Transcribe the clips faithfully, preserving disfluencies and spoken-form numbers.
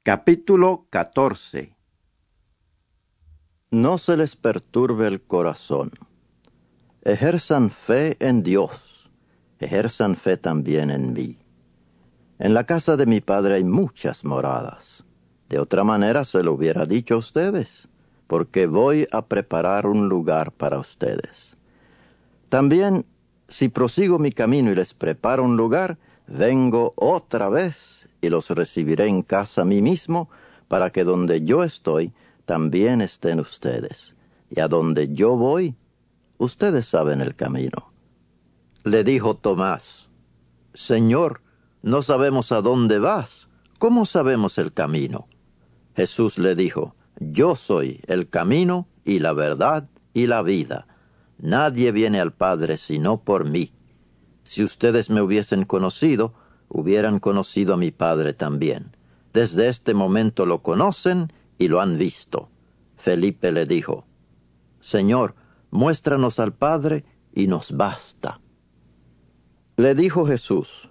Capítulo catorce. No se les perturbe el corazón. Ejerzan fe en Dios, ejerzan fe también en mí. En la casa de mi Padre hay muchas moradas. De otra manera se lo hubiera dicho a ustedes, porque voy a preparar un lugar para ustedes. También, si prosigo mi camino y les preparo un lugar, vengo otra vez y los recibiré en casa a mí mismo, para que donde yo estoy, también estén ustedes. Y a donde yo voy, ustedes saben el camino. Le dijo Tomás: Señor, no sabemos a dónde vas. ¿Cómo sabemos el camino? Jesús le dijo: Yo soy el camino y la verdad y la vida. Nadie viene al Padre sino por mí. Si ustedes me hubiesen conocido, hubieran conocido a mi Padre también. Desde este momento lo conocen y lo han visto. Felipe le dijo: Señor, muéstranos al Padre y nos basta. Le dijo Jesús: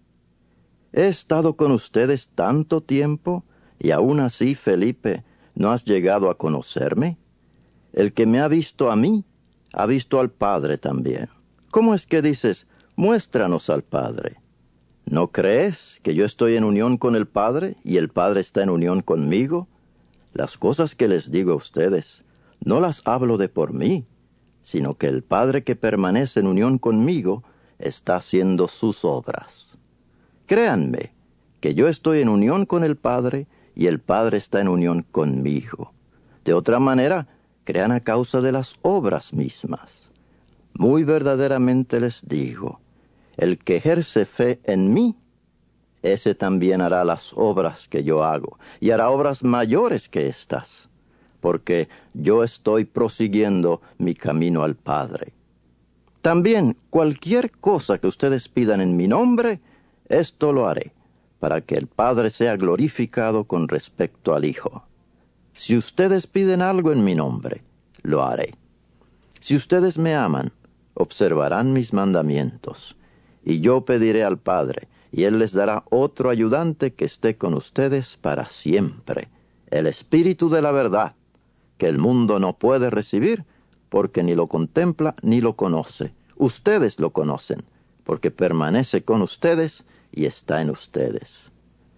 He estado con ustedes tanto tiempo, y aún así, Felipe, ¿no has llegado a conocerme? El que me ha visto a mí, ha visto al Padre también. ¿Cómo es que dices, muéstranos al Padre? ¿No crees que yo estoy en unión con el Padre y el Padre está en unión conmigo? Las cosas que les digo a ustedes, no las hablo de por mí, sino que el Padre que permanece en unión conmigo está haciendo sus obras. Créanme que yo estoy en unión con el Padre y el Padre está en unión conmigo. De otra manera, crean a causa de las obras mismas. Muy verdaderamente les digo, el que ejerce fe en mí, ese también hará las obras que yo hago, y hará obras mayores que estas, porque yo estoy prosiguiendo mi camino al Padre. También cualquier cosa que ustedes pidan en mi nombre, esto lo haré, para que el Padre sea glorificado con respecto al Hijo. Si ustedes piden algo en mi nombre, lo haré. Si ustedes me aman, observarán mis mandamientos. Y yo pediré al Padre, y Él les dará otro ayudante que esté con ustedes para siempre, el Espíritu de la verdad, que el mundo no puede recibir, porque ni lo contempla ni lo conoce. Ustedes lo conocen, porque permanece con ustedes y está en ustedes.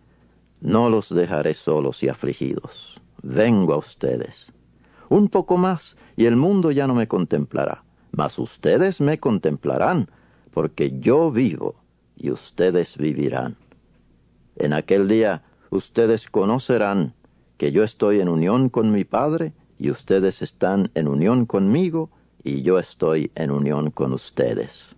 No los dejaré solos y afligidos. Vengo a ustedes. Un poco más, y el mundo ya no me contemplará, mas ustedes me contemplarán, porque yo vivo y ustedes vivirán. En aquel día ustedes conocerán que yo estoy en unión con mi Padre, y ustedes están en unión conmigo, y yo estoy en unión con ustedes.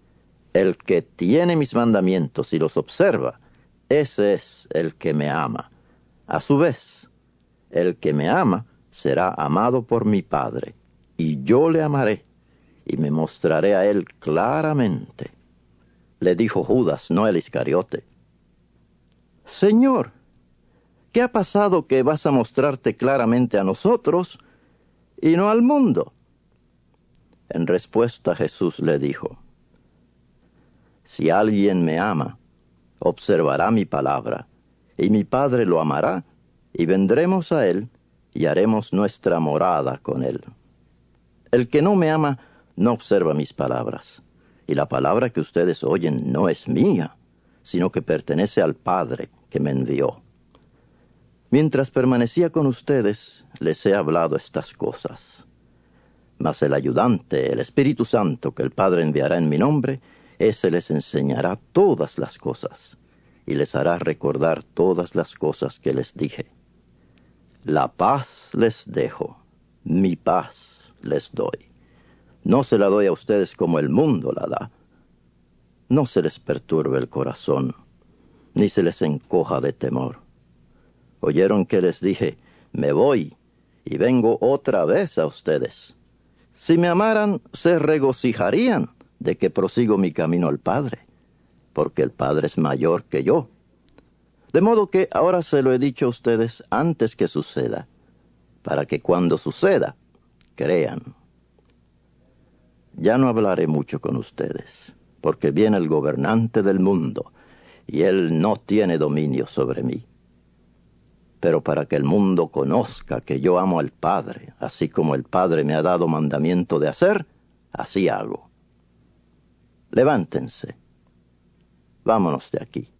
El que tiene mis mandamientos y los observa, ese es el que me ama. A su vez, el que me ama será amado por mi Padre, y yo le amaré, y me mostraré a él claramente. Le dijo Judas, no el Iscariote: Señor, ¿qué ha pasado que vas a mostrarte claramente a nosotros y no al mundo? En respuesta Jesús le dijo: Si alguien me ama, observará mi palabra, y mi Padre lo amará, y vendremos a él, y haremos nuestra morada con él. El que no me ama, no observa mis palabras, y la palabra que ustedes oyen no es mía, sino que pertenece al Padre que me envió. Mientras permanecía con ustedes, les he hablado estas cosas. Mas el ayudante, el Espíritu Santo, que el Padre enviará en mi nombre, ese les enseñará todas las cosas, y les hará recordar todas las cosas que les dije. La paz les dejo, mi paz les doy. No se la doy a ustedes como el mundo la da. No se les perturbe el corazón, ni se les encoja de temor. Oyeron que les dije, me voy, y vengo otra vez a ustedes. Si me amaran, se regocijarían de que prosigo mi camino al Padre, porque el Padre es mayor que yo. De modo que ahora se lo he dicho a ustedes antes que suceda, para que cuando suceda, crean. Ya no hablaré mucho con ustedes, porque viene el gobernante del mundo, y él no tiene dominio sobre mí. pero para que el mundo conozca que yo amo al Padre, así como el Padre me ha dado mandamiento de hacer, así hago. Levántense. Vámonos de aquí.